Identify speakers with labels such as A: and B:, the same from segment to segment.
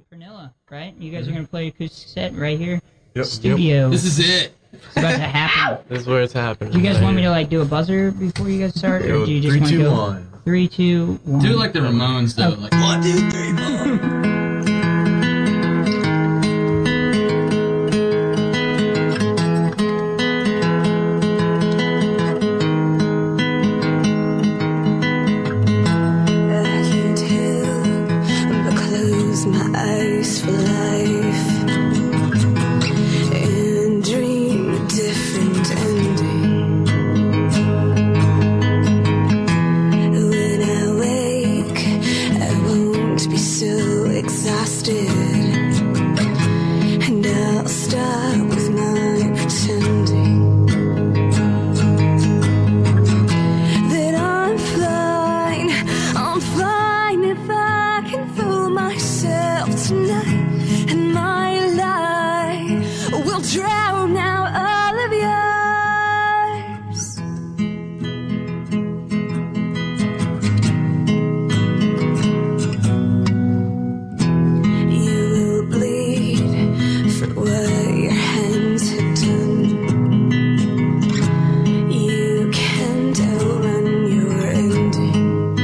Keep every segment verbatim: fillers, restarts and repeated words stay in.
A: Fernilla, right? You guys are gonna play acoustic set right here.
B: Yep.
A: Studio.
C: This is it.
A: It's about to happen.
D: This is where it's happening.
A: Do you guys
D: right
A: want me
D: here.
A: to like do a buzzer before you guys start, or
B: Go
A: do you just
B: three,
A: want to
B: two,
A: go
B: one.
A: three, two, one?
C: Do it like the Ramones, though. Like one, two, three, four.
E: My eyes for life and dream a different ending. When I wake, I won't be so exhausted, and I'll stop with my pretending that I'm fine. I'm fine if I can fool myself tonight, and my life will drown out all of yours. You will bleed for what your hands have done. You can't outrun your ending.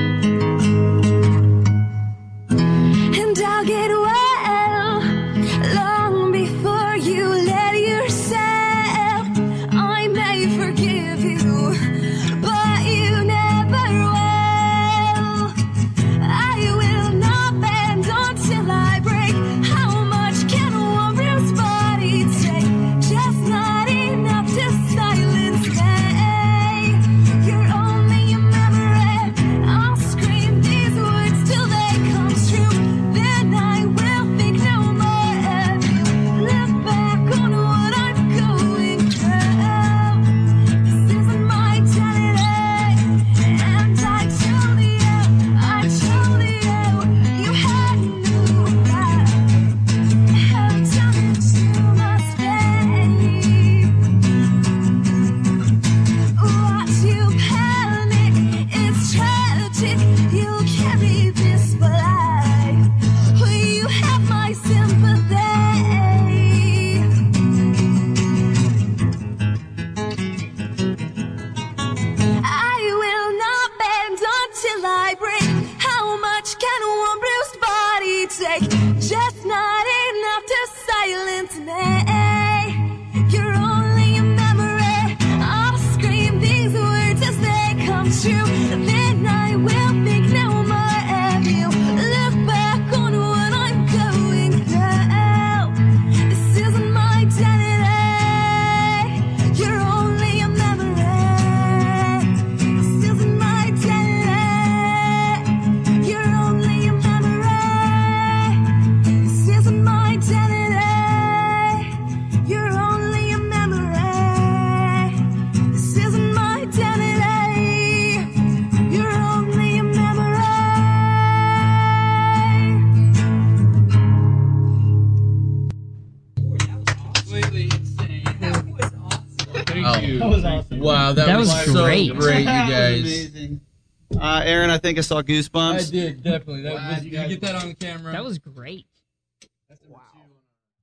E: And I'll get well long before you let yourself. I may forgive you, but you never will. I will not bend until I break. How much can one bruised body take? Just not enough to silence me. You're only a memory. I'll scream these words till they come true. Then I will think no more of you. Look back on what I'm going through. This isn't my identity, and I told you, I told you, you had no right. Have done it to my state. Watch you panic, it's tragic. You'll carry this for life. Will you have my sympathy? I will not bend until I break. How much can one bruised body take? Just not enough to silence me. You're only a memory. I'll scream these words as they come true. Then I will think no more of you. Look back on what I'm going through. This isn't my identity. You're only a memory. This isn't my identity. You're only a memory. This isn't my identity. You're only a memory. This isn't my identity. You're only a memory.
C: Completely insane. That was awesome. Thank
B: Oh.
C: you.
F: That was awesome.
C: Wow, that,
A: That
C: was,
A: was
C: so
A: great.
C: great, you
F: That was
C: guys.
F: amazing. Uh, Aaron, I think I saw Goosebumps.
C: I did definitely. That
F: Glad
C: was,
F: you
C: did you
F: guys-
C: get that on camera?
A: That was great.